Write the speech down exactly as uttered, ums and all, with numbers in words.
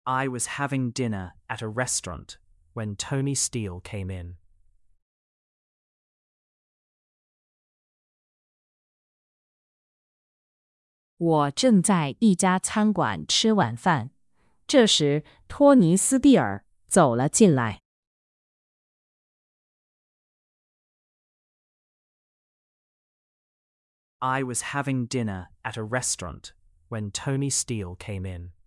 I was having dinner at a restaurant when Tony Steele came in. 我正在一家餐馆吃晚饭，这时托尼斯蒂尔走了进来。 I was having dinner at a restaurant when Tony Steele came in.